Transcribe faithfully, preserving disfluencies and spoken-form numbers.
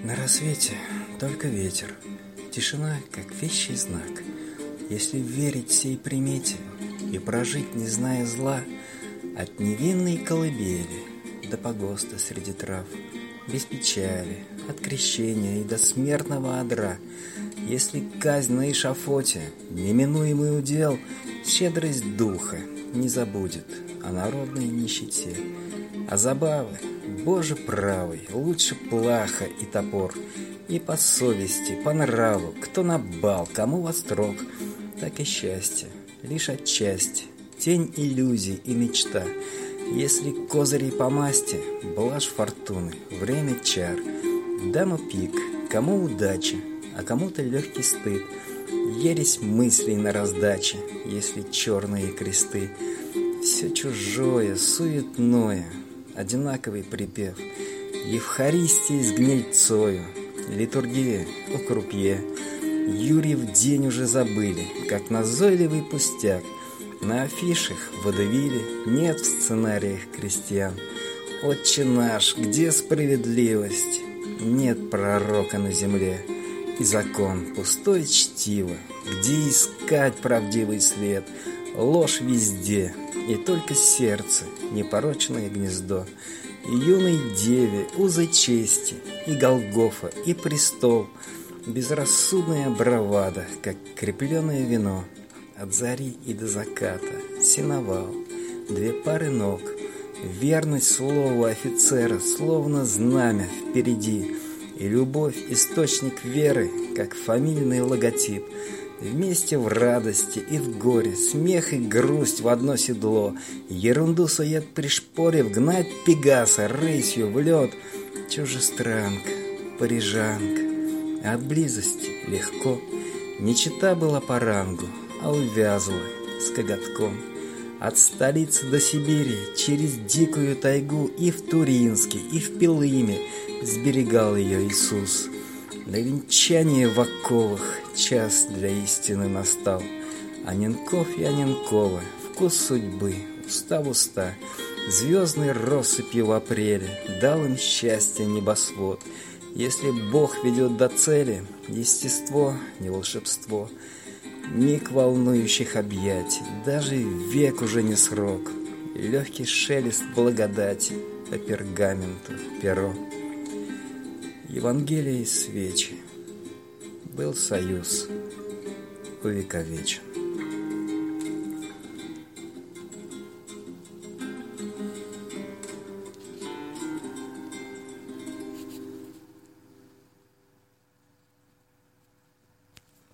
На рассвете только ветер, тишина, как вещий знак. Если верить сей примете и прожить, не зная зла, от невинной колыбели до погоста среди трав, без печали, от крещения и до смертного одра, если казнь на эшафоте, неминуемый удел, щедрость духа не забудет о народной нищете, а забавы, Боже правый, лучше плаха и топор, и по совести, по нраву, кто на бал, кому во строк, так и счастье, лишь отчасти, тень иллюзий и мечта. Если козырей по масти, блажь фортуны, время чар, дама пик, кому удача, а кому-то легкий стыд, ересь мыслей на раздаче, если черные кресты. Все чужое, суетное, одинаковый припев, Евхаристии с гнильцою, литургия у крупье. Юрьев день уже забыли, как назойливый пустяк. На афишах водевили нет в сценариях крестьян. Отче наш, где справедливость? Нет пророка на земле, и закон пустое чтиво. Где искать правдивый свет? Ложь везде, и только сердце непорочное гнездо. И юной деве узы чести, и Голгофа, и престол, безрассудная бравада, как крепленное вино. От зари и до заката сеновал, две пары ног, верность слову офицера, словно знамя впереди, и любовь — источник веры, как фамильный логотип. Вместе в радости и в горе, смех и грусть в одно седло, ерунду сует пришпорив, гнать Пегаса рысью в лед. Чужестранка, парижанка, а от близости легко. Не чета была по рангу, а увязла с коготком. От столицы до Сибири, через дикую тайгу, и в Туринске, и в Пилыме сберегал ее Иисус. Для венчания в оковах час для истины настал. Аненков и Аненкова, вкус судьбы, уста в уста, звездной россыпью в апреле дал им счастье небосвод. Если Бог ведет до цели, естество не волшебство. Миг волнующих объятий, даже век уже не срок. Легкий шелест благодати по пергаменту перо. Евангелие и свечи, был союз увековечен.